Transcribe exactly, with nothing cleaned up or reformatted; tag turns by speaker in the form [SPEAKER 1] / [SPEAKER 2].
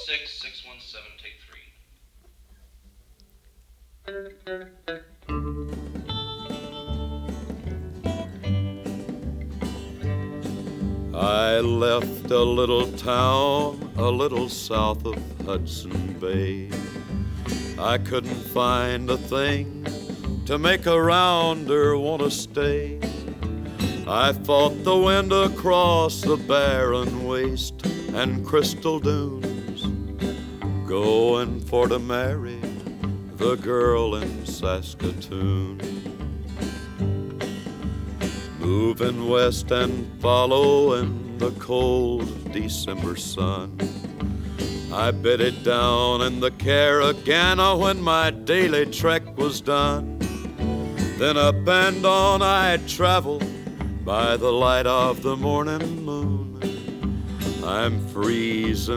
[SPEAKER 1] six, six one seven, take three.
[SPEAKER 2] I left a little town a little south of Hudson Bay. I couldn't find a thing to make a rounder want to stay. I fought the wind across the barren waste and crystal dunes, going for to marry the girl in Saskatoon. Moving west and following the cold December sun, I bedded down in the Caragana when my daily trek was done. Then up and on I'd travel by the light of the morning moon. I'm freezing